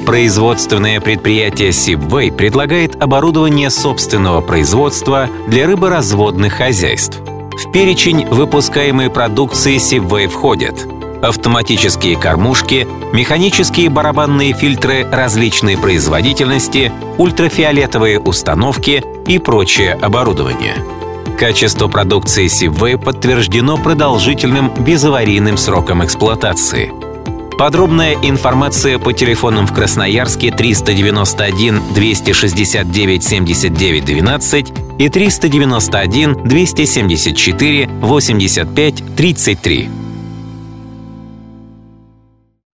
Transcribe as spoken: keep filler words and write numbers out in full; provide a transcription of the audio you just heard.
Производственное предприятие Сибвей предлагает оборудование собственного производства для рыборазводных хозяйств. В перечень выпускаемой продукции Сибвей входят автоматические кормушки, механические барабанные фильтры различной производительности, ультрафиолетовые установки и прочее оборудование. Качество продукции Сибвей подтверждено продолжительным безаварийным сроком эксплуатации. Подробная информация по телефонам в Красноярске триста девяносто один двести шестьдесят девять семьдесят девять двенадцать и триста девяносто один двести семьдесят четыре восемьдесят пять тридцать три.